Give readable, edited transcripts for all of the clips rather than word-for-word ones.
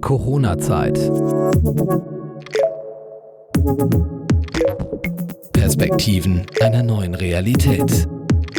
Corona-Zeit. Perspektiven einer neuen Realität.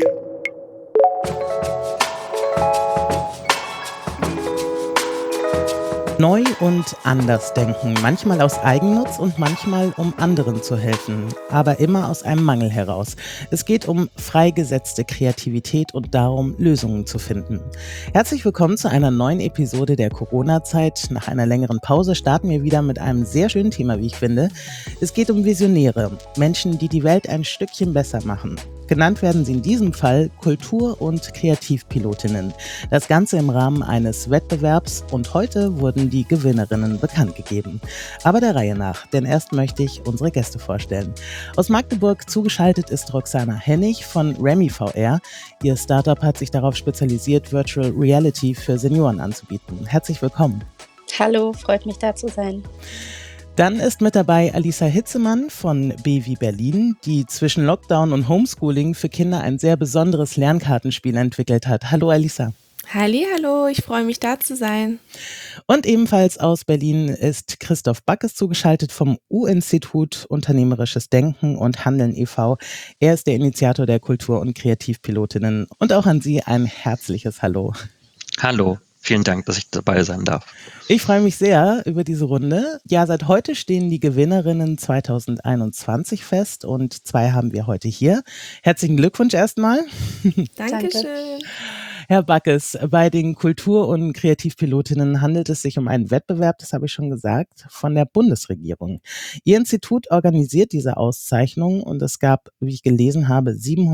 Neu und anders denken, manchmal aus Eigennutz und manchmal um anderen zu helfen, aber immer aus einem Mangel heraus. Es geht um freigesetzte Kreativität und darum, Lösungen zu finden. Herzlich willkommen zu einer neuen Episode der Corona-Zeit. Nach einer längeren Pause starten wir wieder mit einem sehr schönen Thema, wie ich finde. Es geht um Visionäre, Menschen, die die Welt ein Stückchen besser machen. Genannt werden sie in diesem Fall Kultur- und Kreativpilotinnen. Das Ganze im Rahmen eines Wettbewerbs und heute wurden die Gewinnerinnen bekannt gegeben. Aber der Reihe nach, denn erst möchte ich unsere Gäste vorstellen. Aus Magdeburg zugeschaltet ist Roxana Hennig von Remy VR. Ihr Startup hat sich darauf spezialisiert, Virtual Reality für Senioren anzubieten. Herzlich willkommen. Hallo, freut mich da zu sein. Dann ist mit dabei Alisa Hitzemann von B wie Berlin, die zwischen Lockdown und Homeschooling für Kinder ein sehr besonderes Lernkartenspiel entwickelt hat. Hallo Alisa. Hallo, ich freue mich da zu sein. Und ebenfalls aus Berlin ist Christoph Backes zugeschaltet vom U-Institut Unternehmerisches Denken und Handeln e.V. Er ist der Initiator der Kultur- und Kreativpilotinnen. Und auch an Sie ein herzliches Hallo. Hallo. Vielen Dank, dass ich dabei sein darf. Ich freue mich sehr über diese Runde. Ja, seit heute stehen die Gewinnerinnen 2021 fest und 2 haben wir heute hier. Herzlichen Glückwunsch erstmal. Dankeschön. Herr Backes, bei den Kultur- und Kreativpilotinnen handelt es sich um einen Wettbewerb, das habe ich schon gesagt, von der Bundesregierung. Ihr Institut organisiert diese Auszeichnung und es gab, wie ich gelesen habe,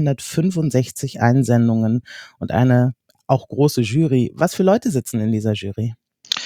765 Einsendungen und eine auch große Jury. Was für Leute sitzen in dieser Jury?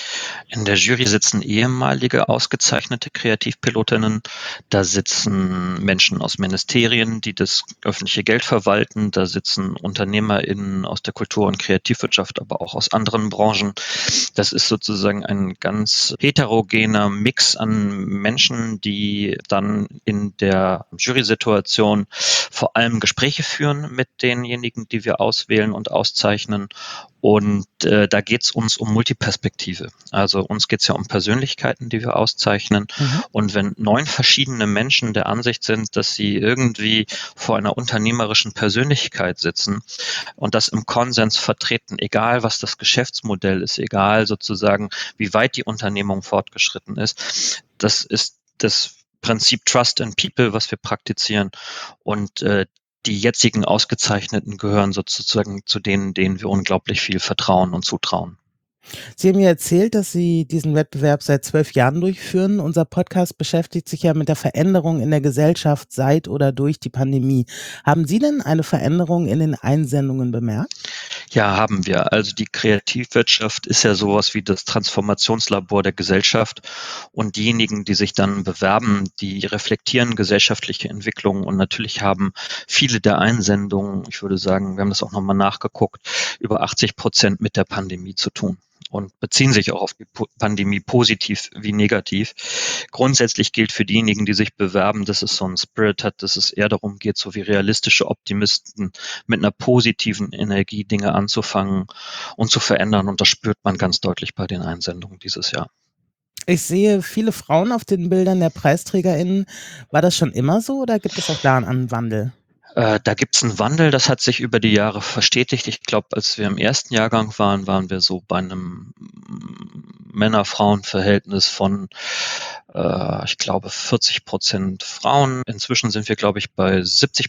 In der Jury sitzen ehemalige ausgezeichnete Kreativpilotinnen. Da sitzen Menschen aus Ministerien, die das öffentliche Geld verwalten. Da sitzen UnternehmerInnen aus der Kultur- und Kreativwirtschaft, aber auch aus anderen Branchen. Das ist sozusagen ein ganz heterogener Mix an Menschen, die dann in der Jury-Situation vor allem Gespräche führen mit denjenigen, die wir auswählen und auszeichnen. Und da geht es uns um Multiperspektive. Also uns geht es ja um Persönlichkeiten, die wir auszeichnen. Und wenn 9 verschiedene Menschen der Ansicht sind, dass sie irgendwie vor einer unternehmerischen Persönlichkeit sitzen und das im Konsens vertreten, egal was das Geschäftsmodell ist, egal sozusagen, wie weit die Unternehmung fortgeschritten ist, das ist das Prinzip Trust in People, was wir praktizieren. Und die jetzigen Ausgezeichneten gehören sozusagen zu denen wir unglaublich viel vertrauen und zutrauen. Sie haben mir erzählt, dass Sie diesen Wettbewerb seit 12 Jahren durchführen. Unser Podcast beschäftigt sich ja mit der Veränderung in der Gesellschaft seit oder durch die Pandemie. Haben Sie denn eine Veränderung in den Einsendungen bemerkt? Ja, haben wir. Also die Kreativwirtschaft ist ja sowas wie das Transformationslabor der Gesellschaft und diejenigen, die sich dann bewerben, die reflektieren gesellschaftliche Entwicklungen und natürlich haben viele der Einsendungen, ich würde sagen, wir haben das auch nochmal nachgeguckt, über 80% mit der Pandemie zu tun und beziehen sich auch auf die Pandemie positiv wie negativ. Grundsätzlich gilt für diejenigen, die sich bewerben, dass es so einen Spirit hat, dass es eher darum geht, so wie realistische Optimisten mit einer positiven Energie Dinge anzufangen und zu verändern. Und das spürt man ganz deutlich bei den Einsendungen dieses Jahr. Ich sehe viele Frauen auf den Bildern der PreisträgerInnen. War das schon immer so oder gibt es auch da einen Wandel? Da gibt es einen Wandel, das hat sich über die Jahre verstetigt. Ich glaube, als wir im ersten Jahrgang waren wir so bei einem Männer-Frauen-Verhältnis von, ich glaube, 40% Frauen. Inzwischen sind wir, glaube ich, bei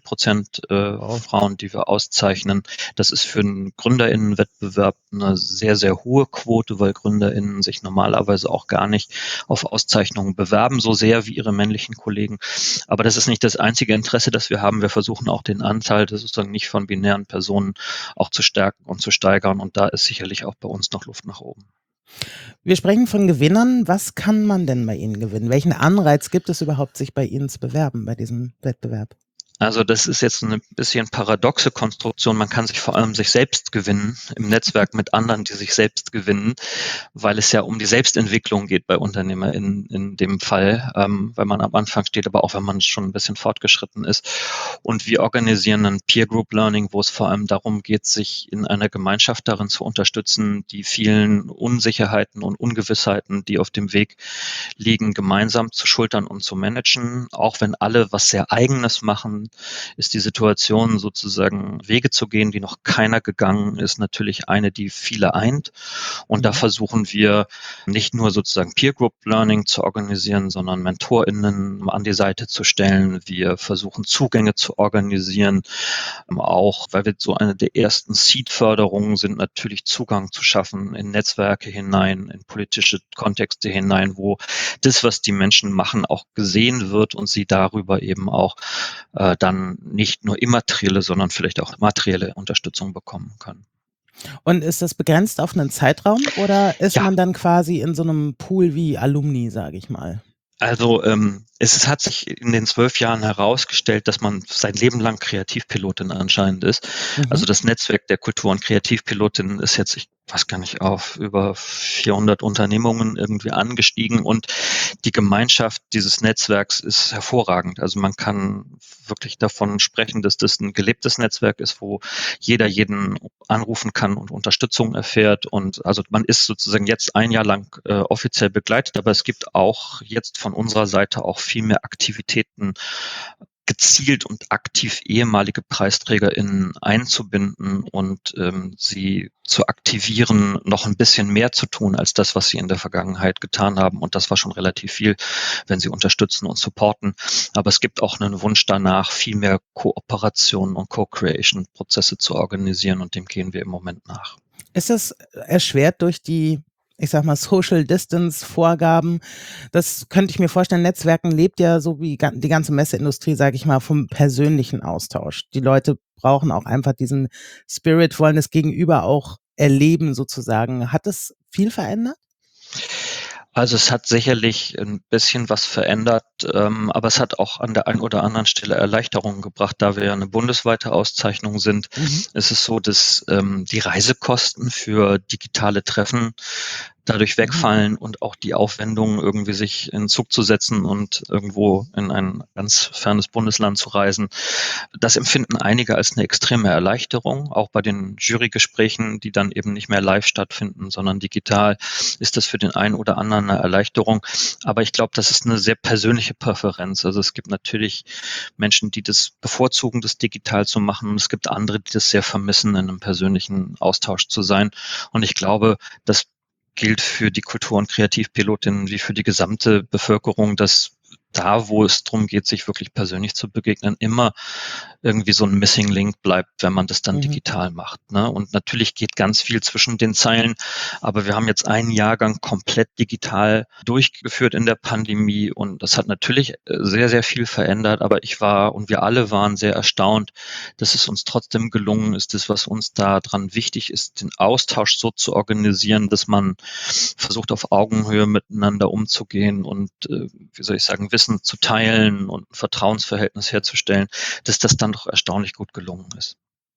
70% Frauen, die wir auszeichnen. Das ist für einen GründerInnen-Wettbewerb eine sehr, sehr hohe Quote, weil GründerInnen sich normalerweise auch gar nicht auf Auszeichnungen bewerben, so sehr wie ihre männlichen Kollegen. Aber das ist nicht das einzige Interesse, das wir haben. Wir versuchen auch den Anteil des sozusagen nicht von binären Personen auch zu stärken und zu steigern. Und da ist sicherlich auch bei uns noch Luft nach oben. Wir sprechen von Gewinnern. Was kann man denn bei Ihnen gewinnen? Welchen Anreiz gibt es überhaupt, sich bei Ihnen zu bewerben, bei diesem Wettbewerb? Also das ist jetzt eine bisschen paradoxe Konstruktion. Man kann sich vor allem sich selbst gewinnen im Netzwerk mit anderen, die sich selbst gewinnen, weil es ja um die Selbstentwicklung geht bei UnternehmerInnen in dem Fall, weil man am Anfang steht, aber auch wenn man schon ein bisschen fortgeschritten ist. Und wir organisieren ein Peer Group Learning, wo es vor allem darum geht, sich in einer Gemeinschaft darin zu unterstützen, die vielen Unsicherheiten und Ungewissheiten, die auf dem Weg liegen, gemeinsam zu schultern und zu managen. Auch wenn alle was sehr Eigenes machen, ist die Situation sozusagen Wege zu gehen, die noch keiner gegangen ist, natürlich eine, die viele eint. Und da versuchen wir nicht nur sozusagen Peer Group Learning zu organisieren, sondern MentorInnen an die Seite zu stellen. Wir versuchen Zugänge zu organisieren, auch weil wir so eine der ersten Seed-Förderungen sind, natürlich Zugang zu schaffen in Netzwerke hinein, in politische Kontexte hinein, wo das, was die Menschen machen, auch gesehen wird und sie darüber eben auch dann nicht nur immaterielle, sondern vielleicht auch materielle Unterstützung bekommen können. Und ist das begrenzt auf einen Zeitraum oder ist Ja, man dann quasi in so einem Pool wie Alumni, sage ich mal? also es hat sich in den 12 Jahren herausgestellt, dass man sein Leben lang Kreativpilotin anscheinend ist. Also das Netzwerk der Kultur- und Kreativpilotinnen ist jetzt, ich weiß gar nicht, auf über 400 Unternehmungen irgendwie angestiegen und die Gemeinschaft dieses Netzwerks ist hervorragend. Also man kann wirklich davon sprechen, dass das ein gelebtes Netzwerk ist, wo jeder jeden anrufen kann und Unterstützung erfährt. Und also man ist sozusagen jetzt ein Jahr lang offiziell begleitet, aber es gibt auch jetzt von unserer Seite auch viel mehr Aktivitäten, gezielt und aktiv ehemalige PreisträgerInnen einzubinden und sie zu aktivieren, noch ein bisschen mehr zu tun als das, was sie in der Vergangenheit getan haben. Und das war schon relativ viel, wenn sie unterstützen und supporten. Aber es gibt auch einen Wunsch danach, viel mehr Kooperation und Co-Creation-Prozesse zu organisieren und dem gehen wir im Moment nach. Ist das erschwert durch die, ich sag mal, Social Distance Vorgaben? Das könnte ich mir vorstellen. Netzwerken lebt ja so wie die ganze Messeindustrie, sage ich mal, vom persönlichen Austausch. Die Leute brauchen auch einfach diesen Spirit, wollen das Gegenüber auch erleben sozusagen. Hat das viel verändert? Also es hat sicherlich ein bisschen was verändert, aber es hat auch an der einen oder anderen Stelle Erleichterungen gebracht, da wir ja eine bundesweite Auszeichnung sind. Es ist so, dass die Reisekosten für digitale Treffen dadurch wegfallen und auch die Aufwendung, irgendwie sich in den Zug zu setzen und irgendwo in ein ganz fernes Bundesland zu reisen. Das empfinden einige als eine extreme Erleichterung. Auch bei den Jurygesprächen, die dann eben nicht mehr live stattfinden, sondern digital, ist das für den einen oder anderen eine Erleichterung. Aber ich glaube, das ist eine sehr persönliche Präferenz. Also es gibt natürlich Menschen, die das bevorzugen, das digital zu machen. Und es gibt andere, die das sehr vermissen, in einem persönlichen Austausch zu sein. Und ich glaube, das gilt für die Kultur- und Kreativpilotinnen wie für die gesamte Bevölkerung, dass da, wo es darum geht, sich wirklich persönlich zu begegnen, immer irgendwie so ein Missing Link bleibt, wenn man das dann digital macht. Ne? Und natürlich geht ganz viel zwischen den Zeilen, aber wir haben jetzt einen Jahrgang komplett digital durchgeführt in der Pandemie und das hat natürlich sehr, sehr viel verändert, aber ich war und wir alle waren sehr erstaunt, dass es uns trotzdem gelungen ist, das, was uns da dran wichtig ist, den Austausch so zu organisieren, dass man versucht, auf Augenhöhe miteinander umzugehen und, wie soll ich sagen, Wissen zu teilen und ein Vertrauensverhältnis herzustellen, dass das dann doch erstaunlich gut gelungen ist.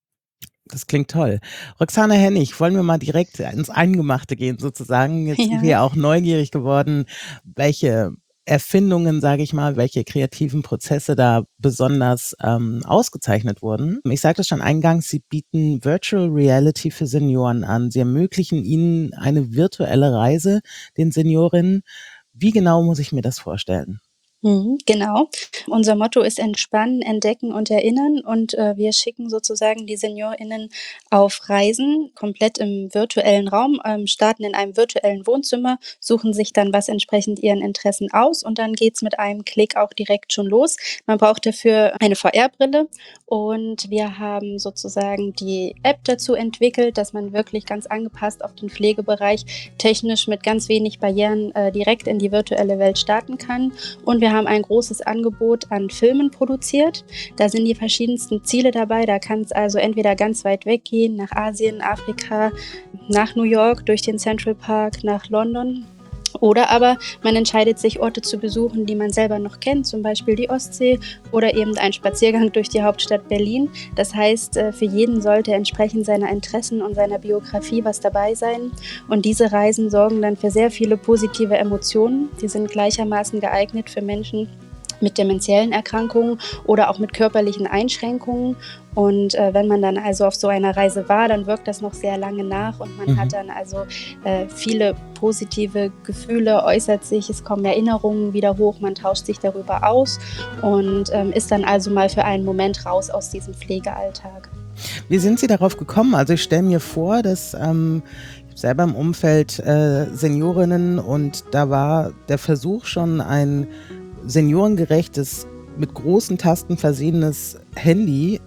Das klingt toll. Roxana Hennig, wollen wir mal direkt ins Eingemachte gehen sozusagen. Jetzt sind wir Ja. ja auch neugierig geworden, welche Erfindungen, sage ich mal, welche kreativen Prozesse da besonders ausgezeichnet wurden. Ich sagte schon eingangs, Sie bieten Virtual Reality für Senioren an. Sie ermöglichen ihnen eine virtuelle Reise, den Seniorinnen. Wie genau muss ich mir das vorstellen? Genau. Unser Motto ist Entspannen, Entdecken und Erinnern und wir schicken sozusagen die SeniorInnen auf Reisen, komplett im virtuellen Raum, starten in einem virtuellen Wohnzimmer, suchen sich dann was entsprechend ihren Interessen aus und dann geht's mit einem Klick auch direkt schon los. Man braucht dafür eine VR-Brille und wir haben sozusagen die App dazu entwickelt, dass man wirklich ganz angepasst auf den Pflegebereich technisch mit ganz wenig Barrieren direkt in die virtuelle Welt starten kann. Und wir haben ein großes Angebot an Filmen produziert. Da sind die verschiedensten Ziele dabei. Da kann es also entweder ganz weit weggehen, nach Asien, Afrika, nach New York, durch den Central Park, nach London. Oder aber man entscheidet sich, Orte zu besuchen, die man selber noch kennt, zum Beispiel die Ostsee oder eben ein Spaziergang durch die Hauptstadt Berlin. Das heißt, für jeden sollte entsprechend seiner Interessen und seiner Biografie was dabei sein. Und diese Reisen sorgen dann für sehr viele positive Emotionen. Die sind gleichermaßen geeignet für Menschen mit demenziellen Erkrankungen oder auch mit körperlichen Einschränkungen. Und wenn man dann also auf so einer Reise war, dann wirkt das noch sehr lange nach und man hat dann also viele positive Gefühle, äußert sich, es kommen Erinnerungen wieder hoch, man tauscht sich darüber aus und ist dann also mal für einen Moment raus aus diesem Pflegealltag. Wie sind Sie darauf gekommen? Also ich stelle mir vor, dass ich habe selber im Umfeld Seniorinnen und da war der Versuch schon ein seniorengerechtes, mit großen Tasten versehenes Handy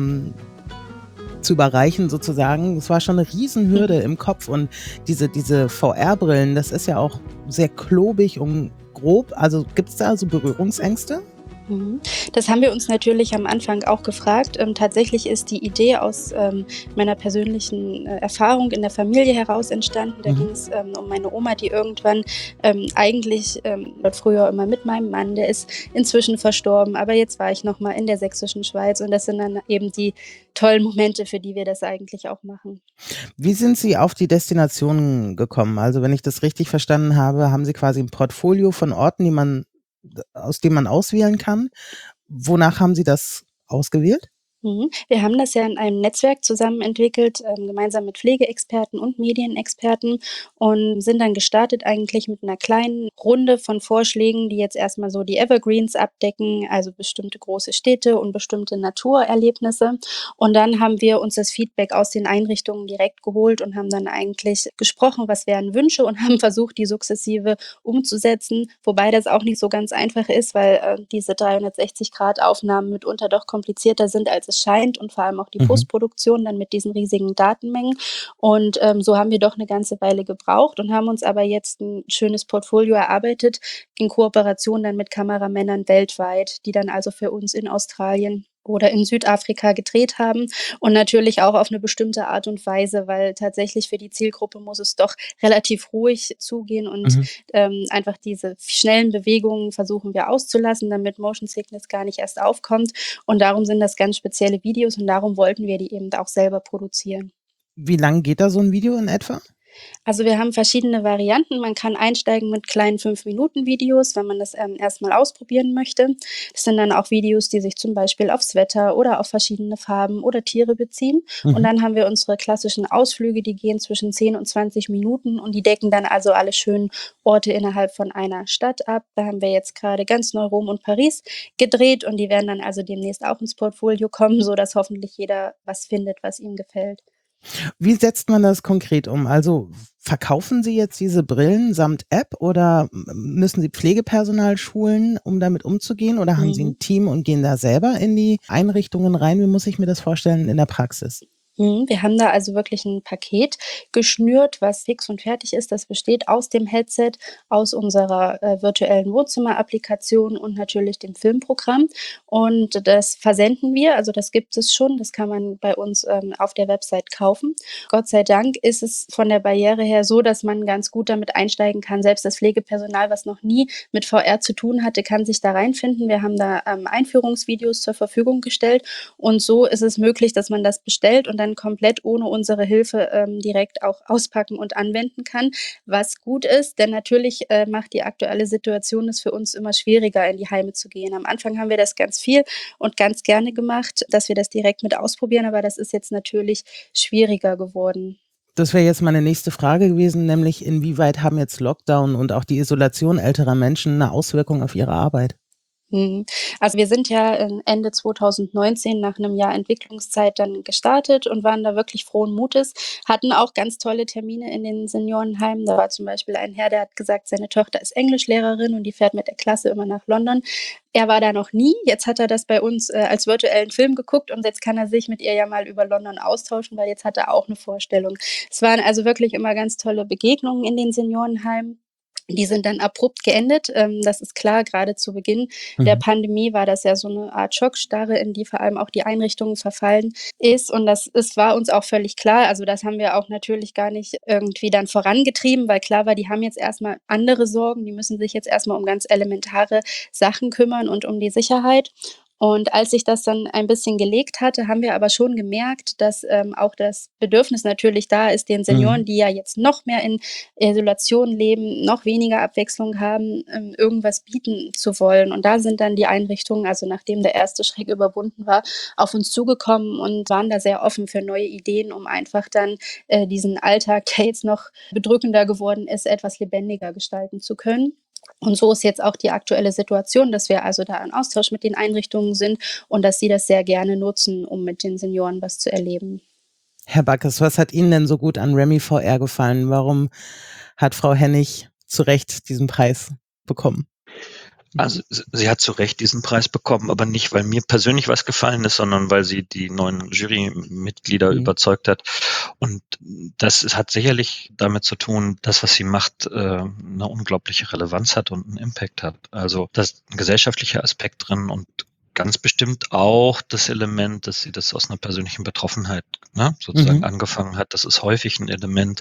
zu überreichen sozusagen. Es war schon eine Riesenhürde im Kopf und diese VR-Brillen, das ist ja auch sehr klobig und grob. Also gibt es da so Berührungsängste? Das haben wir uns natürlich am Anfang auch gefragt. Tatsächlich ist die Idee aus meiner persönlichen Erfahrung in der Familie heraus entstanden. Da ging es um meine Oma, die irgendwann eigentlich früher immer mit meinem Mann, der ist inzwischen verstorben, aber jetzt war ich nochmal in der sächsischen Schweiz und das sind dann eben die tollen Momente, für die wir das eigentlich auch machen. Wie sind Sie auf die Destinationen gekommen? Also wenn ich das richtig verstanden habe, haben Sie quasi ein Portfolio von Orten, aus denen man auswählen kann. Wonach haben Sie das ausgewählt? Wir haben das ja in einem Netzwerk zusammen entwickelt, gemeinsam mit Pflegeexperten und Medienexperten und sind dann gestartet eigentlich mit einer kleinen Runde von Vorschlägen, die jetzt erstmal so die Evergreens abdecken, also bestimmte große Städte und bestimmte Naturerlebnisse. Und dann haben wir uns das Feedback aus den Einrichtungen direkt geholt und haben dann eigentlich gesprochen, was wären Wünsche und haben versucht, die sukzessive umzusetzen, wobei das auch nicht so ganz einfach ist, weil diese 360-Grad-Aufnahmen mitunter doch komplizierter sind, als es scheint und vor allem auch die Postproduktion dann mit diesen riesigen Datenmengen. Und so haben wir doch eine ganze Weile gebraucht und haben uns aber jetzt ein schönes Portfolio erarbeitet in Kooperation dann mit Kameramännern weltweit, die dann also für uns in Australien oder in Südafrika gedreht haben und natürlich auch auf eine bestimmte Art und Weise, weil tatsächlich für die Zielgruppe muss es doch relativ ruhig zugehen und einfach diese schnellen Bewegungen versuchen wir auszulassen, damit Motion Sickness gar nicht erst aufkommt und darum sind das ganz spezielle Videos und darum wollten wir die eben auch selber produzieren. Wie lang geht da so ein Video in etwa? Also wir haben verschiedene Varianten. Man kann einsteigen mit kleinen 5-Minuten-Videos, wenn man das erstmal ausprobieren möchte. Das sind dann auch Videos, die sich zum Beispiel aufs Wetter oder auf verschiedene Farben oder Tiere beziehen. Und dann haben wir unsere klassischen Ausflüge, die gehen zwischen 10 und 20 Minuten und die decken dann also alle schönen Orte innerhalb von einer Stadt ab. Da haben wir jetzt gerade ganz Neu-Rom und Paris gedreht und die werden dann also demnächst auch ins Portfolio kommen, sodass hoffentlich jeder was findet, was ihm gefällt. Wie setzt man das konkret um? Also verkaufen Sie jetzt diese Brillen samt App oder müssen Sie Pflegepersonal schulen, um damit umzugehen? Oder haben Sie ein Team und gehen da selber in die Einrichtungen rein? Wie muss ich mir das vorstellen in der Praxis? Wir haben da also wirklich ein Paket geschnürt, was fix und fertig ist. Das besteht aus dem Headset, aus unserer virtuellen Wohnzimmer-Applikation und natürlich dem Filmprogramm. Und das versenden wir, also das gibt es schon, das kann man bei uns auf der Website kaufen. Gott sei Dank ist es von der Barriere her so, dass man ganz gut damit einsteigen kann. Selbst das Pflegepersonal, was noch nie mit VR zu tun hatte, kann sich da reinfinden. Wir haben da Einführungsvideos zur Verfügung gestellt und so ist es möglich, dass man das bestellt und dann komplett ohne unsere Hilfe direkt auch auspacken und anwenden kann, was gut ist, denn natürlich macht die aktuelle Situation es für uns immer schwieriger, in die Heime zu gehen. Am Anfang haben wir das ganz viel und ganz gerne gemacht, dass wir das direkt mit ausprobieren, aber das ist jetzt natürlich schwieriger geworden. Das wäre jetzt meine nächste Frage gewesen, nämlich inwieweit haben jetzt Lockdown und auch die Isolation älterer Menschen eine Auswirkung auf ihre Arbeit? Also wir sind ja Ende 2019 nach einem Jahr Entwicklungszeit dann gestartet und waren da wirklich frohen Mutes, hatten auch ganz tolle Termine in den Seniorenheimen. Da war zum Beispiel ein Herr, der hat gesagt, seine Tochter ist Englischlehrerin und die fährt mit der Klasse immer nach London. Er war da noch nie, jetzt hat er das bei uns als virtuellen Film geguckt und jetzt kann er sich mit ihr ja mal über London austauschen, weil jetzt hat er auch eine Vorstellung. Es waren also wirklich immer ganz tolle Begegnungen in den Seniorenheimen. Die sind dann abrupt geendet. Das ist klar, gerade zu Beginn der Mhm. Pandemie war das ja so eine Art Schockstarre, in die vor allem auch die Einrichtungen verfallen ist. Und war uns auch völlig klar. Also, das haben wir auch natürlich gar nicht irgendwie dann vorangetrieben, weil klar war, die haben jetzt erst mal andere Sorgen. Die müssen sich jetzt erst mal um ganz elementare Sachen kümmern und um die Sicherheit. Und als sich das dann ein bisschen gelegt hatte, haben wir aber schon gemerkt, dass, auch das Bedürfnis natürlich da ist, den Mhm. Senioren, die ja jetzt noch mehr in Isolation leben, noch weniger Abwechslung haben, irgendwas bieten zu wollen. Und da sind dann die Einrichtungen, also nachdem der erste Schreck überwunden war, auf uns zugekommen und waren da sehr offen für neue Ideen, um einfach dann diesen Alltag, der jetzt noch bedrückender geworden ist, etwas lebendiger gestalten zu können. Und so ist jetzt auch die aktuelle Situation, dass wir also da im Austausch mit den Einrichtungen sind und dass sie das sehr gerne nutzen, um mit den Senioren was zu erleben. Herr Backes, was hat Ihnen denn so gut an Remy VR gefallen? Warum hat Frau Hennig zu Recht diesen Preis bekommen? Also sie hat zu Recht diesen Preis bekommen, aber nicht, weil mir persönlich was gefallen ist, sondern weil sie die neuen Jurymitglieder Mhm. überzeugt hat. Und hat sicherlich damit zu tun, dass was sie macht, eine unglaubliche Relevanz hat und einen Impact hat. Also da ist ein gesellschaftlicher Aspekt drin und ganz bestimmt auch das Element, dass sie das aus einer persönlichen Betroffenheit sozusagen angefangen hat. Das ist häufig ein Element,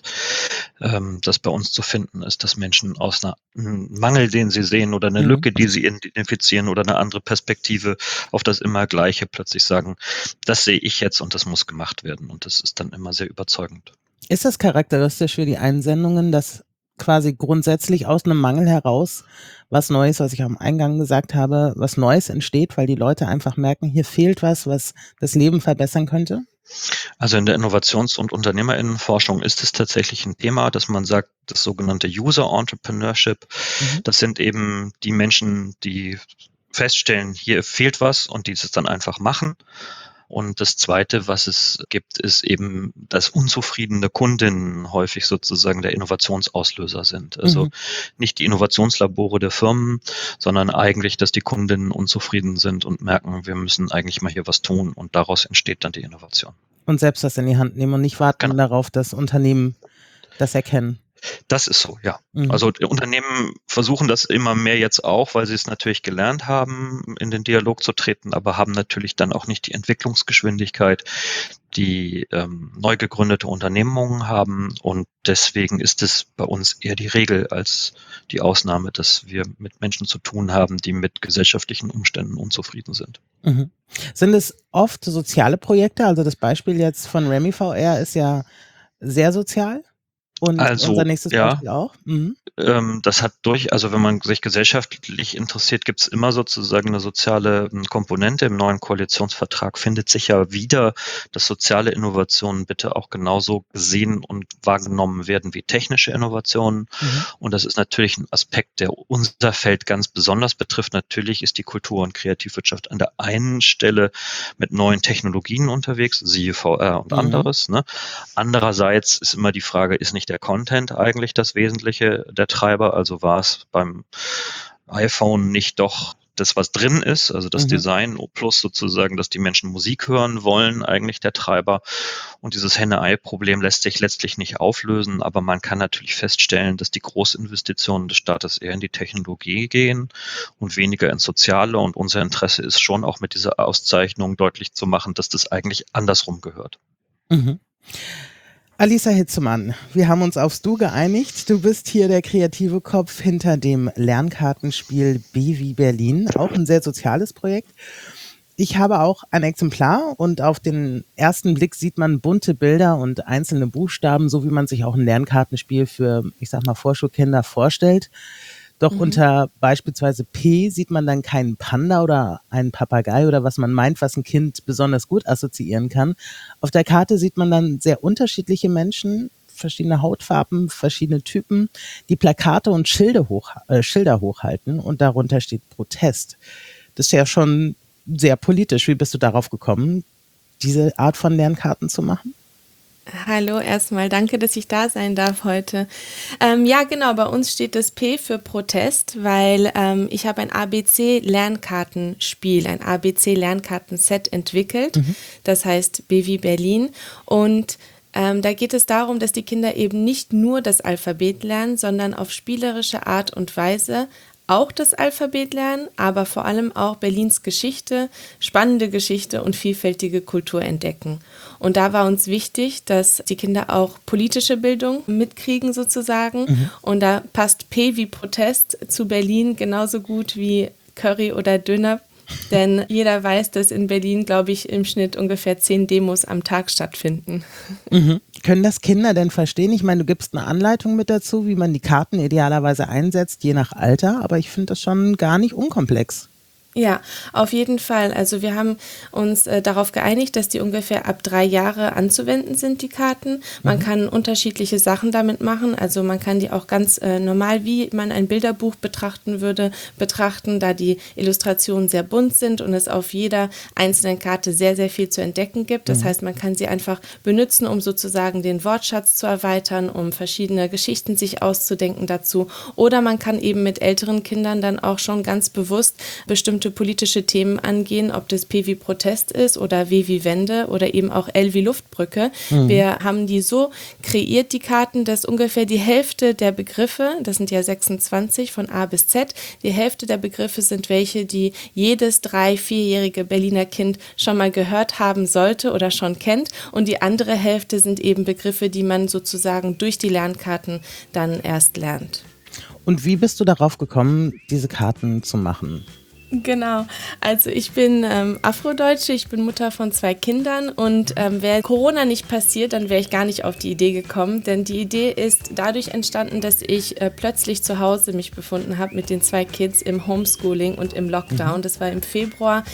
das bei uns zu finden ist, dass Menschen aus einem Mangel, den sie sehen oder eine Mhm. Lücke, die sie identifizieren oder eine andere Perspektive auf das immer Gleiche plötzlich sagen, das sehe ich jetzt und das muss gemacht werden. Und das ist dann immer sehr überzeugend. Ist das charakteristisch für die Einsendungen, dass quasi grundsätzlich aus einem Mangel heraus was Neues, was ich am Eingang gesagt habe, was Neues entsteht, weil die Leute einfach merken, hier fehlt was das Leben verbessern könnte? Also in der Innovations- und UnternehmerInnenforschung ist es tatsächlich ein Thema, dass man sagt, das sogenannte User Entrepreneurship, Mhm. das sind eben die Menschen, die feststellen, hier fehlt was und die es dann einfach machen. Und das Zweite, was es gibt, ist eben, dass unzufriedene Kundinnen häufig sozusagen der Innovationsauslöser sind. Also Mhm. nicht die Innovationslabore der Firmen, sondern eigentlich, dass die Kundinnen unzufrieden sind und merken, wir müssen eigentlich mal hier was tun und daraus entsteht dann die Innovation. Und selbst das in die Hand nehmen und nicht warten Genau. darauf, dass Unternehmen das erkennen. Das ist so, ja. Mhm. Also Unternehmen versuchen das immer mehr jetzt auch, weil sie es natürlich gelernt haben, in den Dialog zu treten, aber haben natürlich dann auch nicht die Entwicklungsgeschwindigkeit, die neu gegründete Unternehmungen haben. Und deswegen ist es bei uns eher die Regel als die Ausnahme, dass wir mit Menschen zu tun haben, die mit gesellschaftlichen Umständen unzufrieden sind. Mhm. Sind es oft soziale Projekte? Also das Beispiel jetzt von Remy VR ist ja sehr sozial und Also, unser nächstes ja, Beispiel auch. Mhm. das hat also wenn man sich gesellschaftlich interessiert, gibt es immer sozusagen eine soziale Komponente. Im neuen Koalitionsvertrag findet sich ja wieder, dass soziale Innovationen bitte auch genauso gesehen und wahrgenommen werden wie technische Innovationen. Mhm. Und das ist natürlich ein Aspekt, der unser Feld ganz besonders betrifft. Natürlich ist die Kultur- und Kreativwirtschaft an der einen Stelle mit neuen Technologien unterwegs, siehe VR und Mhm. anderes. Ne? Andererseits ist immer die Frage, ist nicht der Content eigentlich das Wesentliche der Treiber? Also war es beim iPhone nicht doch das, was drin ist, also das Mhm. Design plus sozusagen, dass die Menschen Musik hören wollen, eigentlich der Treiber. Und dieses Henne-Ei-Problem lässt sich letztlich nicht auflösen, aber man kann natürlich feststellen, dass die Großinvestitionen des Staates eher in die Technologie gehen und weniger ins Soziale. Und unser Interesse ist schon auch mit dieser Auszeichnung deutlich zu machen, dass das eigentlich andersrum gehört. Mhm. Alisa Hitzemann, wir haben uns aufs Du geeinigt. Du bist hier der kreative Kopf hinter dem Lernkartenspiel B wie Berlin, auch ein sehr soziales Projekt. Ich habe auch ein Exemplar und auf den ersten Blick sieht man bunte Bilder und einzelne Buchstaben, so wie man sich auch ein Lernkartenspiel für, ich sag mal, Vorschulkinder vorstellt. Doch unter beispielsweise P sieht man dann keinen Panda oder einen Papagei oder was man meint, was ein Kind besonders gut assoziieren kann. Auf der Karte sieht man dann sehr unterschiedliche Menschen, verschiedene Hautfarben, verschiedene Typen, die Plakate und Schilder hochhalten und darunter steht Protest. Das ist ja schon sehr politisch. Wie bist du darauf gekommen, diese Art von Lernkarten zu machen? Hallo, erstmal danke, dass ich da sein darf heute. Ja, genau, bei uns steht das P für Protest, weil ich habe ein ABC-Lernkartenspiel, ein ABC-Lernkartenset entwickelt. Das heißt B wie Berlin. Und Da geht es darum, dass die Kinder eben nicht nur das Alphabet lernen, sondern auf spielerische Art und Weise auch das Alphabet lernen, aber vor allem auch Berlins Geschichte, spannende Geschichte und vielfältige Kultur entdecken. Und da war uns wichtig, dass die Kinder auch politische Bildung mitkriegen sozusagen. Und da passt P wie Protest zu Berlin genauso gut wie Curry oder Döner. Denn jeder weiß, dass in Berlin, glaube ich, im Schnitt ungefähr 10 Demos am Tag stattfinden. Können das Kinder denn verstehen? Ich meine, du gibst eine Anleitung mit dazu, wie man die Karten idealerweise einsetzt, je nach Alter, aber ich finde das schon gar nicht unkomplex. Ja, auf jeden Fall. Also wir haben uns darauf geeinigt, dass die ungefähr ab 3 Jahre anzuwenden sind, die Karten. Man kann unterschiedliche Sachen damit machen. Also man kann die auch ganz normal, wie man ein Bilderbuch betrachten würde, betrachten, da die Illustrationen sehr bunt sind und es auf jeder einzelnen Karte sehr, sehr viel zu entdecken gibt. Das heißt, man kann sie einfach benutzen, um sozusagen den Wortschatz zu erweitern, um verschiedene Geschichten sich auszudenken dazu. Oder man kann eben mit älteren Kindern dann auch schon ganz bewusst bestimmte politische Themen angehen, ob das P wie Protest ist oder W wie Wende oder eben auch L wie Luftbrücke. Wir haben die so kreiert, die Karten, dass ungefähr die Hälfte der Begriffe, das sind ja 26 von A bis Z, die Hälfte der Begriffe sind welche, die jedes 3-, 4-jährige Berliner Kind schon mal gehört haben sollte oder schon kennt, und die andere Hälfte sind eben Begriffe, die man sozusagen durch die Lernkarten dann erst lernt. Und wie bist du darauf gekommen, diese Karten zu machen? Genau, also ich bin Afrodeutsche, ich bin Mutter von 2 Kindern und wäre Corona nicht passiert, dann wäre ich gar nicht auf die Idee gekommen, denn die Idee ist dadurch entstanden, dass ich plötzlich zu Hause mich befunden habe mit den 2 Kids im Homeschooling und im Lockdown. Das war im Februar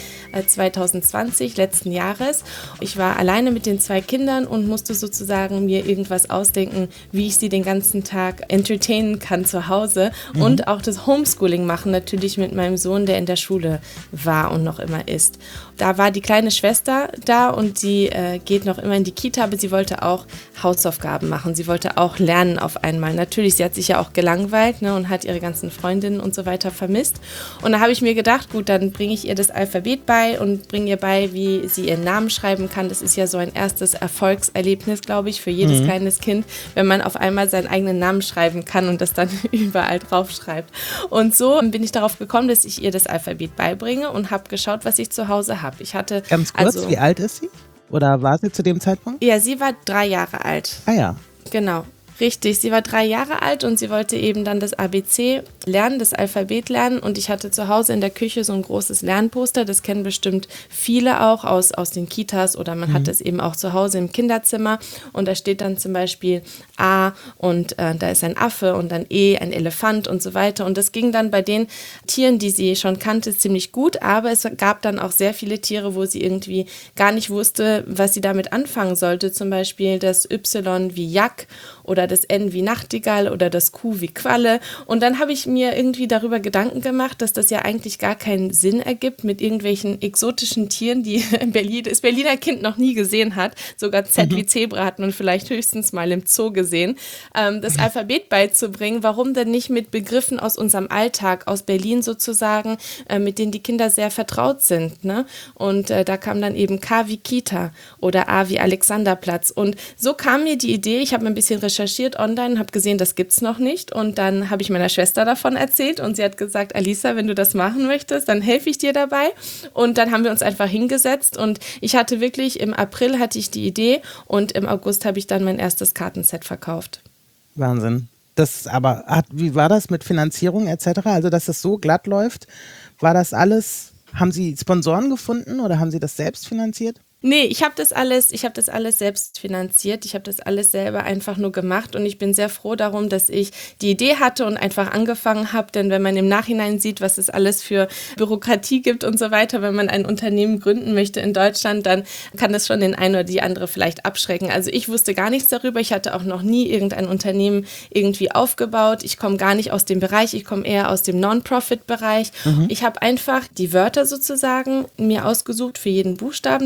2020, letzten Jahres. Ich war alleine mit den 2 Kindern und musste sozusagen mir irgendwas ausdenken, wie ich sie den ganzen Tag entertainen kann zu Hause und auch das Homeschooling machen, natürlich mit meinem Sohn, der in der Schule war und noch immer ist. Da war die kleine Schwester da und sie geht noch immer in die Kita, aber sie wollte auch Hausaufgaben machen. Sie wollte auch lernen auf einmal. Natürlich, sie hat sich ja auch gelangweilt, ne, und hat ihre ganzen Freundinnen und so weiter vermisst. Und da habe ich mir gedacht, gut, dann bringe ich ihr das Alphabet bei und bringe ihr bei, wie sie ihren Namen schreiben kann. Das ist ja so ein erstes Erfolgserlebnis, glaube ich, für jedes kleines Kind, wenn man auf einmal seinen eigenen Namen schreiben kann und das dann überall drauf schreibt. Und so bin ich darauf gekommen, dass ich ihr das Alphabet beibringe und habe geschaut, was ich zu Hause habe. Ich hatte Ganz kurz, wie alt ist sie? Oder war sie zu dem Zeitpunkt? Ja, sie war 3 Jahre alt. Ah ja. Genau. Richtig, sie war 3 Jahre alt und sie wollte eben dann das ABC lernen, das Alphabet lernen, und ich hatte zu Hause in der Küche so ein großes Lernposter, das kennen bestimmt viele auch aus den Kitas oder man hat es eben auch zu Hause im Kinderzimmer, und da steht dann zum Beispiel A und da ist ein Affe und dann E, ein Elefant und so weiter, und das ging dann bei den Tieren, die sie schon kannte, ziemlich gut, aber es gab dann auch sehr viele Tiere, wo sie irgendwie gar nicht wusste, was sie damit anfangen sollte, zum Beispiel das Y wie Jack oder das N wie Nachtigall oder das Q wie Qualle. Und dann habe ich mir irgendwie darüber Gedanken gemacht, dass das ja eigentlich gar keinen Sinn ergibt mit irgendwelchen exotischen Tieren, die das Berliner Kind noch nie gesehen hat. Sogar Z wie Zebra hat man vielleicht höchstens mal im Zoo gesehen. Das Alphabet beizubringen, warum denn nicht mit Begriffen aus unserem Alltag, aus Berlin sozusagen, mit denen die Kinder sehr vertraut sind, ne? Und da kam dann eben K wie Kita oder A wie Alexanderplatz. Und so kam mir die Idee, ich habe ein bisschen recherchiert online, habe gesehen, das gibt's noch nicht, und dann habe ich meiner Schwester davon erzählt und sie hat gesagt, Alisa, wenn du das machen möchtest, dann helfe ich dir dabei, und dann haben wir uns einfach hingesetzt und ich hatte wirklich, im April hatte ich die Idee und im August habe ich dann mein erstes Kartenset verkauft. Wahnsinn. Wie war das mit Finanzierung etc.? Also, dass das so glatt läuft, war das alles, haben Sie Sponsoren gefunden oder haben Sie das selbst finanziert? Nee, ich habe das alles selbst finanziert. Ich habe das alles selber einfach nur gemacht und ich bin sehr froh darum, dass ich die Idee hatte und einfach angefangen habe, denn wenn man im Nachhinein sieht, was es alles für Bürokratie gibt und so weiter, wenn man ein Unternehmen gründen möchte in Deutschland, dann kann das schon den einen oder die andere vielleicht abschrecken. Also ich wusste gar nichts darüber. Ich hatte auch noch nie irgendein Unternehmen irgendwie aufgebaut. Ich komme gar nicht aus dem Bereich. Ich komme eher aus dem Non-Profit-Bereich. Ich habe einfach die Wörter sozusagen mir ausgesucht für jeden Buchstaben zusammen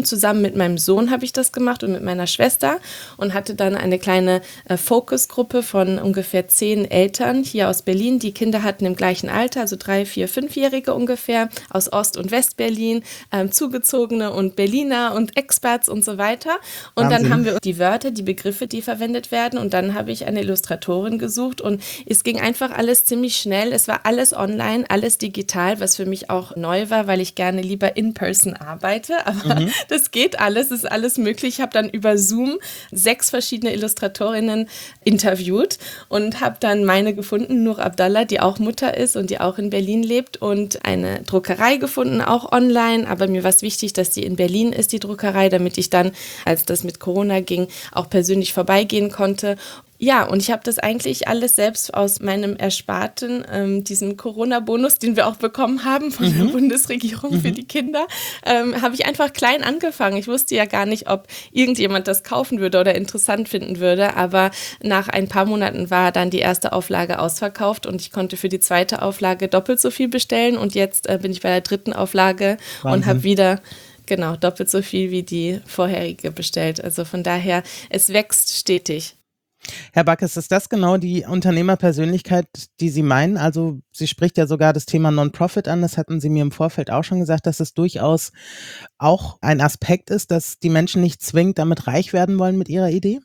mit meinem Sohn habe ich das gemacht und mit meiner Schwester und hatte dann eine kleine Fokusgruppe von ungefähr 10 Eltern hier aus Berlin, die Kinder hatten im gleichen Alter, also 3-, 4-, 5-Jährige ungefähr, aus Ost- und Westberlin, Zugezogene und Berliner und Expats und so weiter. Und Wahnsinn. dann haben wir die Wörter, die Begriffe, die verwendet werden, und dann habe ich eine Illustratorin gesucht und es ging einfach alles ziemlich schnell. Es war alles online, alles digital, was für mich auch neu war, weil ich gerne lieber in person arbeite, aber das geht alles, ist alles möglich. Ich habe dann über Zoom 6 verschiedene Illustratorinnen interviewt und habe dann meine gefunden, Nur Abdallah, die auch Mutter ist und die auch in Berlin lebt, und eine Druckerei gefunden, auch online, aber mir war es wichtig, dass die in Berlin ist, die Druckerei, damit ich dann, als das mit Corona ging, auch persönlich vorbeigehen konnte. Ja, und ich habe das eigentlich alles selbst aus meinem Ersparten, diesem Corona-Bonus, den wir auch bekommen haben von der Bundesregierung für die Kinder, habe ich einfach klein angefangen. Ich wusste ja gar nicht, ob irgendjemand das kaufen würde oder interessant finden würde, aber nach ein paar Monaten war dann die erste Auflage ausverkauft und ich konnte für die zweite Auflage doppelt so viel bestellen und jetzt bin ich bei der 3. Auflage und habe wieder doppelt so viel wie die vorherige bestellt. Also von daher, es wächst stetig. Herr Backes, ist das genau die Unternehmerpersönlichkeit, die Sie meinen? Also sie spricht ja sogar das Thema Non-Profit an, das hatten Sie mir im Vorfeld auch schon gesagt, dass es durchaus auch ein Aspekt ist, dass die Menschen nicht zwingend damit reich werden wollen mit ihrer Idee?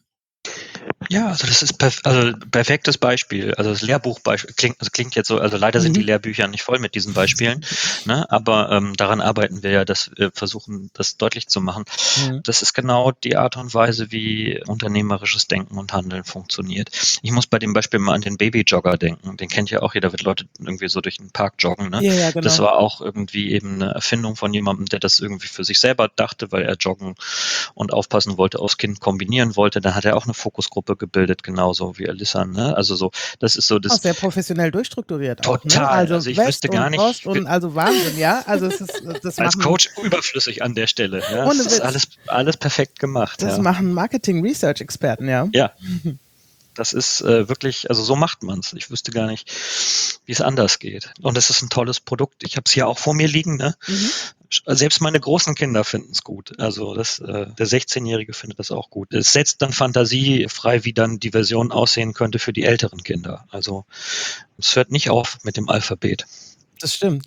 Ja, also das ist perfektes Beispiel. Also das Lehrbuchbeispiel klingt jetzt so, also leider sind die Lehrbücher nicht voll mit diesen Beispielen, ne? Aber daran arbeiten wir ja, dass wir versuchen, das deutlich zu machen. Das ist genau die Art und Weise, wie unternehmerisches Denken und Handeln funktioniert. Ich muss bei dem Beispiel mal an den Babyjogger denken. Den kennt ja auch jeder, wird Leute irgendwie so durch den Park joggen, ne? Ja, genau. Das war auch irgendwie eben eine Erfindung von jemandem, der das irgendwie für sich selber dachte, weil er joggen und aufpassen wollte, aufs Kind kombinieren wollte. Dann hat er auch eine Fokusgruppe gebildet, genauso wie Alyssa, ne? Also so, das ist so das. Auch sehr professionell durchstrukturiert. Total. Auch, ne? Also ich West wüsste gar und nicht. Ost und also Wahnsinn, ja. Also es ist das als machen, Coach überflüssig an der Stelle. Ja? Ohne Das ist Witz. alles perfekt gemacht. Das Ja. machen Marketing-Research-Experten, ja. Ja. Das ist wirklich, also so macht man es. Ich wüsste gar nicht, wie es anders geht. Und es ist ein tolles Produkt. Ich habe es hier auch vor mir liegen. Ne? Selbst meine großen Kinder finden es gut. Also der 16-Jährige findet das auch gut. Es setzt dann Fantasie frei, wie dann die Version aussehen könnte für die älteren Kinder. Also es hört nicht auf mit dem Alphabet. Das stimmt.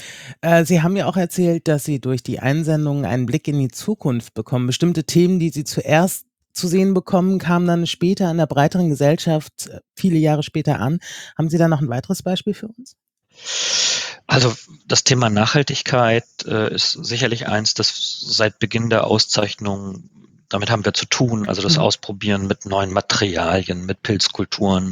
Sie haben ja auch erzählt, dass Sie durch die Einsendungen einen Blick in die Zukunft bekommen. Bestimmte Themen, die Sie zuerst zu sehen bekommen, kamen dann später in der breiteren Gesellschaft viele Jahre später an. Haben Sie da noch ein weiteres Beispiel für uns? Also das Thema Nachhaltigkeit ist sicherlich eins, das seit Beginn der Auszeichnung, damit haben wir zu tun, also das Ausprobieren mit neuen Materialien, mit Pilzkulturen,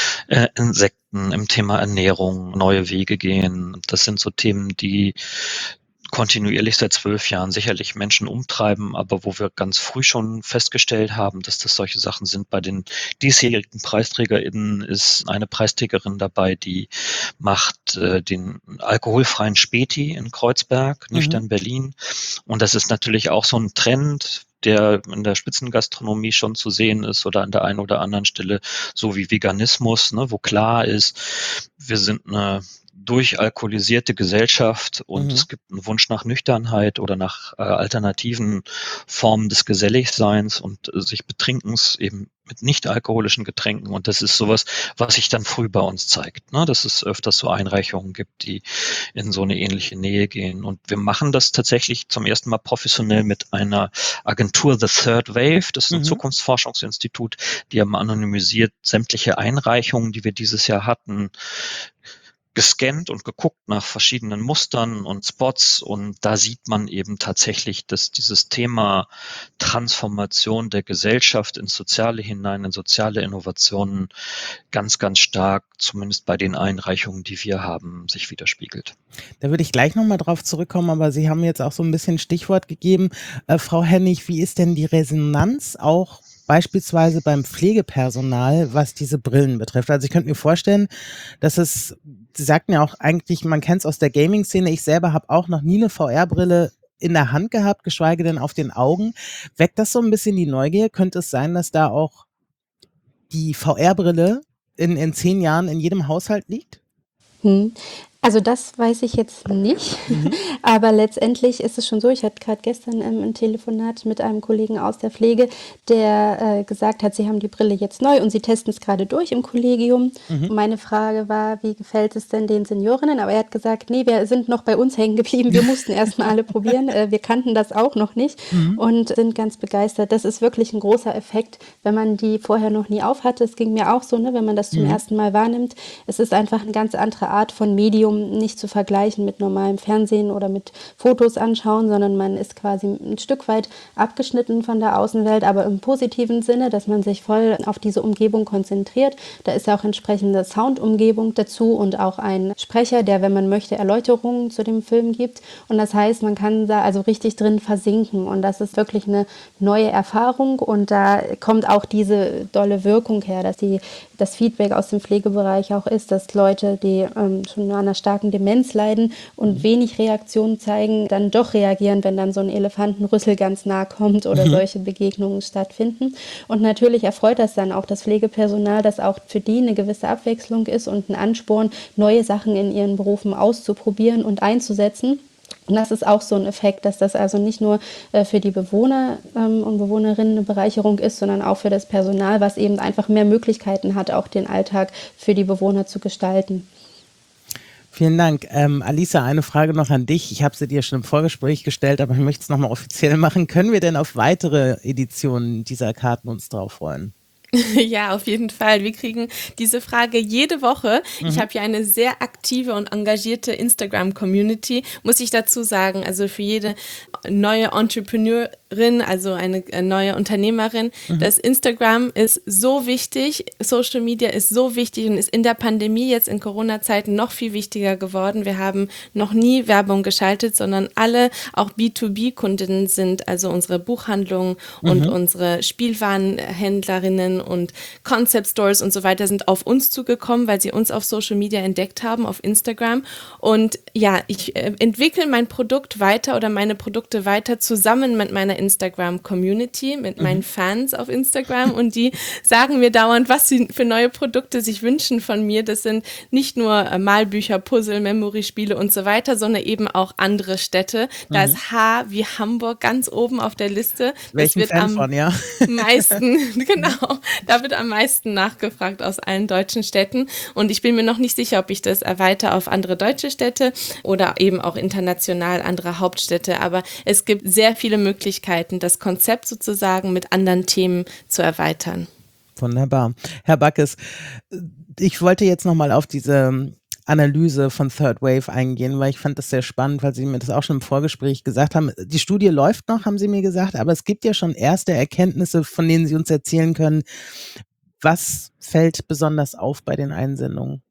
Insekten, im Thema Ernährung, neue Wege gehen. Das sind so Themen, die kontinuierlich seit 12 Jahren sicherlich Menschen umtreiben, aber wo wir ganz früh schon festgestellt haben, dass das solche Sachen sind. Bei den diesjährigen PreisträgerInnen ist eine Preisträgerin dabei, die macht den alkoholfreien Späti in Kreuzberg, nüchtern Berlin. Und das ist natürlich auch so ein Trend, der in der Spitzengastronomie schon zu sehen ist oder an der einen oder anderen Stelle, so wie Veganismus, ne, wo klar ist, wir sind eine durchalkoholisierte Gesellschaft und es gibt einen Wunsch nach Nüchternheit oder nach alternativen Formen des Geselligseins und sich Betrinkens eben mit nicht alkoholischen Getränken. Und das ist sowas, was sich dann früh bei uns zeigt, ne? Dass es öfters so Einreichungen gibt, die in so eine ähnliche Nähe gehen. Und wir machen das tatsächlich zum ersten Mal professionell mit einer Agentur, The Third Wave. Das ist ein Zukunftsforschungsinstitut, die haben anonymisiert sämtliche Einreichungen, die wir dieses Jahr hatten, gescannt und geguckt nach verschiedenen Mustern und Spots, und da sieht man eben tatsächlich, dass dieses Thema Transformation der Gesellschaft ins Soziale hinein, in soziale Innovationen ganz, ganz stark, zumindest bei den Einreichungen, die wir haben, sich widerspiegelt. Da würde ich gleich nochmal drauf zurückkommen, aber Sie haben jetzt auch so ein bisschen Stichwort gegeben. Frau Hennig, wie ist denn die Resonanz auch beispielsweise beim Pflegepersonal, was diese Brillen betrifft? Also ich könnte mir vorstellen, dass es, Sie sagten ja auch eigentlich, man kennt es aus der Gaming-Szene, ich selber habe auch noch nie eine VR-Brille in der Hand gehabt, geschweige denn auf den Augen. Weckt das so ein bisschen die Neugier? Könnte es sein, dass da auch die VR-Brille in 10 Jahren in jedem Haushalt liegt? Also das weiß ich jetzt nicht, aber letztendlich ist es schon so, ich hatte gerade gestern ein Telefonat mit einem Kollegen aus der Pflege, der gesagt hat, sie haben die Brille jetzt neu und sie testen es gerade durch im Kollegium. Und meine Frage war, wie gefällt es denn den Seniorinnen? Aber er hat gesagt, nee, wir sind noch bei uns hängen geblieben, wir mussten erst mal alle probieren, wir kannten das auch noch nicht und sind ganz begeistert. Das ist wirklich ein großer Effekt, wenn man die vorher noch nie aufhatte. Es ging mir auch so, ne, wenn man das zum ersten Mal wahrnimmt. Es ist einfach eine ganz andere Art von Medium, nicht zu vergleichen mit normalem Fernsehen oder mit Fotos anschauen, sondern man ist quasi ein Stück weit abgeschnitten von der Außenwelt, aber im positiven Sinne, dass man sich voll auf diese Umgebung konzentriert. Da ist ja auch entsprechende Soundumgebung dazu und auch ein Sprecher, der, wenn man möchte, Erläuterungen zu dem Film gibt. Und das heißt, man kann da also richtig drin versinken und das ist wirklich eine neue Erfahrung und da kommt auch diese dolle Wirkung her, dass das Feedback aus dem Pflegebereich auch ist, dass Leute, die schon an einer starken Demenz leiden und wenig Reaktionen zeigen, dann doch reagieren, wenn dann so ein Elefantenrüssel ganz nah kommt oder solche Begegnungen stattfinden. Und natürlich erfreut das dann auch das Pflegepersonal, dass auch für die eine gewisse Abwechslung ist und ein Ansporn, neue Sachen in ihren Berufen auszuprobieren und einzusetzen. Und das ist auch so ein Effekt, dass das also nicht nur für die Bewohner und Bewohnerinnen eine Bereicherung ist, sondern auch für das Personal, was eben einfach mehr Möglichkeiten hat, auch den Alltag für die Bewohner zu gestalten. Vielen Dank. Alisa, eine Frage noch an dich. Ich habe sie dir schon im Vorgespräch gestellt, aber ich möchte es nochmal offiziell machen. Können wir denn auf weitere Editionen dieser Karten uns drauf freuen? Ja, auf jeden Fall. Wir kriegen diese Frage jede Woche. Ich habe hier eine sehr aktive und engagierte Instagram-Community, muss ich dazu sagen. Also für jede neue Entrepreneurin, also eine neue Unternehmerin. Das Instagram ist so wichtig, Social Media ist so wichtig und ist in der Pandemie jetzt in Corona-Zeiten noch viel wichtiger geworden. Wir haben noch nie Werbung geschaltet, sondern alle auch B2B-Kundinnen sind, also unsere Buchhandlungen und unsere Spielwarenhändlerinnen und Concept Stores und so weiter sind auf uns zugekommen, weil sie uns auf Social Media entdeckt haben, auf Instagram. Und ja, ich entwickle mein Produkt weiter oder meine Produkte weiter zusammen mit meiner Instagram-Community, mit meinen Fans auf Instagram und die sagen mir dauernd, was sie für neue Produkte sich wünschen von mir. Das sind nicht nur Malbücher, Puzzle, Memory-Spiele und so weiter, sondern eben auch andere Städte. Da ist H wie Hamburg ganz oben auf der Liste. Welchen Fan von, ja? Meisten, genau. Da wird am meisten nachgefragt aus allen deutschen Städten und ich bin mir noch nicht sicher, ob ich das erweitere auf andere deutsche Städte oder eben auch international andere Hauptstädte, aber es gibt sehr viele Möglichkeiten, das Konzept sozusagen mit anderen Themen zu erweitern. Wunderbar. Herr Backes, ich wollte jetzt nochmal auf diese Analyse von Third Wave eingehen, weil ich fand das sehr spannend, weil Sie mir das auch schon im Vorgespräch gesagt haben. Die Studie läuft noch, haben Sie mir gesagt, aber es gibt ja schon erste Erkenntnisse, von denen Sie uns erzählen können. Was fällt besonders auf bei den Einsendungen?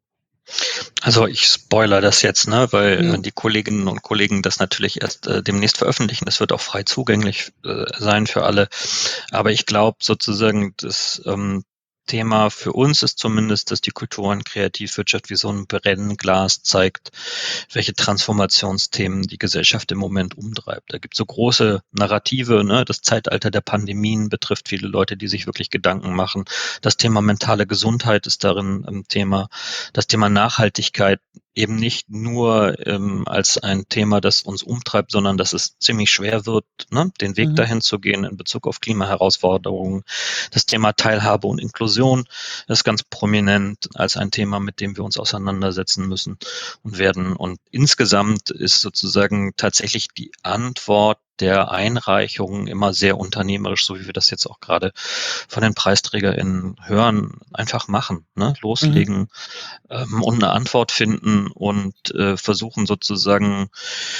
Also ich spoiler das jetzt, ne, weil die Kolleginnen und Kollegen das natürlich erst demnächst veröffentlichen. Das wird auch frei zugänglich sein für alle. Aber ich glaube sozusagen, das Thema für uns ist zumindest, dass die Kultur- und Kreativwirtschaft wie so ein Brennglas zeigt, welche Transformationsthemen die Gesellschaft im Moment umtreibt. Da gibt es so große Narrative, ne? Das Zeitalter der Pandemien betrifft viele Leute, die sich wirklich Gedanken machen. Das Thema mentale Gesundheit ist darin ein Thema. Das Thema Nachhaltigkeit eben nicht nur als ein Thema, das uns umtreibt, sondern dass es ziemlich schwer wird, ne, den Weg dahin zu gehen in Bezug auf Klimaherausforderungen. Das Thema Teilhabe und Inklusion ist ganz prominent als ein Thema, mit dem wir uns auseinandersetzen müssen und werden. Und insgesamt ist sozusagen tatsächlich die Antwort der Einreichungen immer sehr unternehmerisch, so wie wir das jetzt auch gerade von den PreisträgerInnen hören, einfach machen, ne? Loslegen und eine Antwort finden und versuchen sozusagen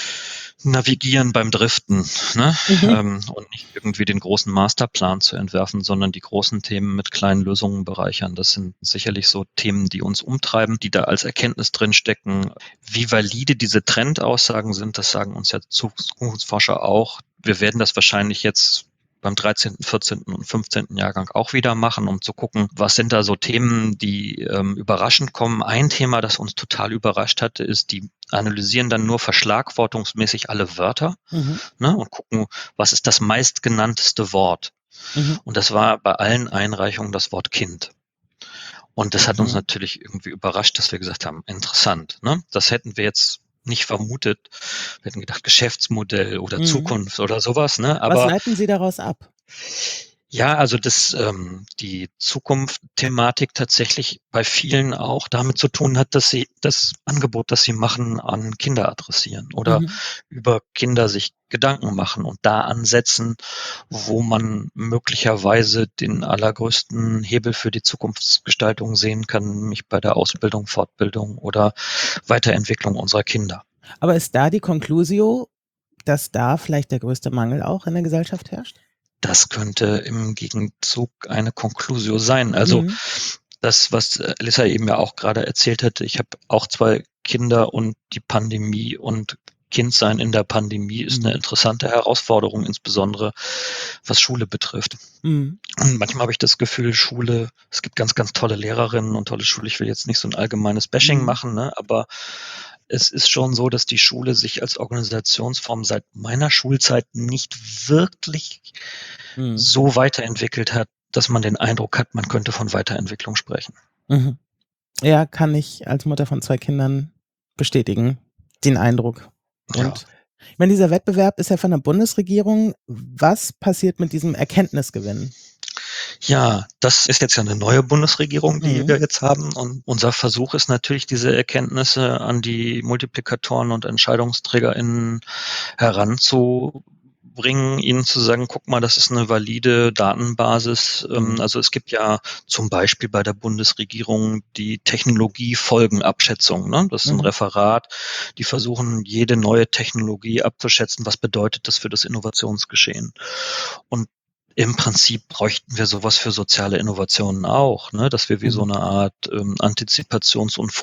navigieren beim Driften, ne? Und nicht irgendwie den großen Masterplan zu entwerfen, sondern die großen Themen mit kleinen Lösungen bereichern. Das sind sicherlich so Themen, die uns umtreiben, die da als Erkenntnis drinstecken. Wie valide diese Trendaussagen sind, das sagen uns ja Zukunftsforscher auch. Wir werden das wahrscheinlich jetzt beim 13., 14. und 15. Jahrgang auch wieder machen, um zu gucken, was sind da so Themen, die überraschend kommen. Ein Thema, das uns total überrascht hatte, ist, die analysieren dann nur verschlagwortungsmäßig alle Wörter, ne, und gucken, was ist das meistgenannteste Wort. Und das war bei allen Einreichungen das Wort Kind. Und das hat uns natürlich irgendwie überrascht, dass wir gesagt haben, interessant, ne? Das hätten wir jetzt nicht vermutet. Wir hätten gedacht, Geschäftsmodell oder Zukunft oder sowas, ne? Was Aber leiten Sie daraus ab? ja, also die Zukunft-Thematik tatsächlich bei vielen auch damit zu tun hat, dass sie das Angebot, das sie machen, an Kinder adressieren oder über Kinder sich Gedanken machen und da ansetzen, wo man möglicherweise den allergrößten Hebel für die Zukunftsgestaltung sehen kann, nämlich bei der Ausbildung, Fortbildung oder Weiterentwicklung unserer Kinder. Aber ist da die Conclusio, dass da vielleicht der größte Mangel auch in der Gesellschaft herrscht? Das könnte im Gegenzug eine Conclusio sein. Also das, was Elissa eben ja auch gerade erzählt hat, ich habe auch 2 Kinder und die Pandemie und Kindsein in der Pandemie ist eine interessante Herausforderung, insbesondere was Schule betrifft. Und manchmal habe ich das Gefühl, Schule, es gibt ganz, ganz tolle Lehrerinnen und tolle Schule. Ich will jetzt nicht so ein allgemeines Bashing machen, ne, aber es ist schon so, dass die Schule sich als Organisationsform seit meiner Schulzeit nicht wirklich so weiterentwickelt hat, dass man den Eindruck hat, man könnte von Weiterentwicklung sprechen. Ja, kann ich als Mutter von 2 Kindern bestätigen, den Eindruck. Und ich meine, dieser Wettbewerb ist ja von der Bundesregierung. Was passiert mit diesem Erkenntnisgewinn? Ja, das ist jetzt ja eine neue Bundesregierung, die wir jetzt haben. Und unser Versuch ist natürlich, diese Erkenntnisse an die Multiplikatoren und EntscheidungsträgerInnen heranzubringen, ihnen zu sagen, guck mal, das ist eine valide Datenbasis. Also es gibt ja zum Beispiel bei der Bundesregierung die Technologiefolgenabschätzung, ne? Das ist ein Referat, die versuchen, jede neue Technologie abzuschätzen. Was bedeutet das für das Innovationsgeschehen? Und im Prinzip bräuchten wir sowas für soziale Innovationen auch, ne? Dass wir wie so eine Art Antizipations- und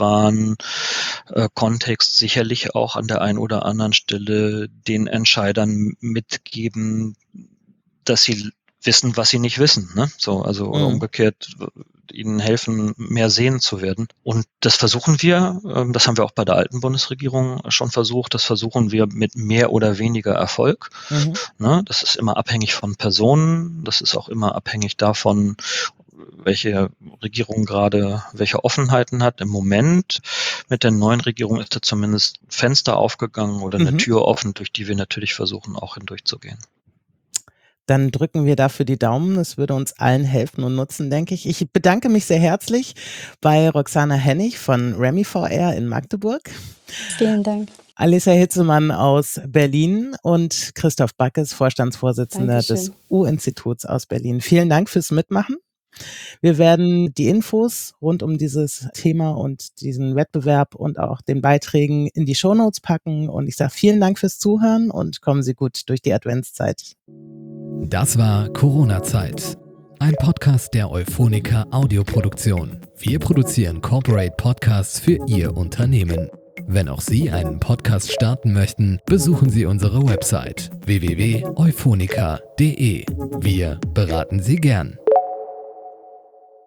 Frühwarn-Kontext sicherlich auch an der einen oder anderen Stelle den Entscheidern mitgeben, dass sie wissen, was sie nicht wissen, ne? So, also oder umgekehrt ihnen helfen, mehr sehen zu werden. Und das versuchen wir, das haben wir auch bei der alten Bundesregierung schon versucht, das versuchen wir mit mehr oder weniger Erfolg. Ne? Das ist immer abhängig von Personen, das ist auch immer abhängig davon, welche Regierung gerade welche Offenheiten hat. Im Moment mit der neuen Regierung ist da zumindest ein Fenster aufgegangen oder eine Tür offen, durch die wir natürlich versuchen, auch hindurchzugehen. Dann drücken wir dafür die Daumen. Das würde uns allen helfen und nutzen, denke ich. Ich bedanke mich sehr herzlich bei Roxana Hennig von RemiVR in Magdeburg. Vielen Dank. Alissa Hitzemann aus Berlin und Christoph Backes, Vorstandsvorsitzender des U-Instituts aus Berlin. Vielen Dank fürs Mitmachen. Wir werden die Infos rund um dieses Thema und diesen Wettbewerb und auch den Beiträgen in die Shownotes packen. Und ich sage vielen Dank fürs Zuhören und kommen Sie gut durch die Adventszeit. Das war Corona-Zeit. Ein Podcast der Euphonica Audioproduktion. Wir produzieren Corporate Podcasts für Ihr Unternehmen. Wenn auch Sie einen Podcast starten möchten, besuchen Sie unsere Website www.euphonica.de. Wir beraten Sie gern.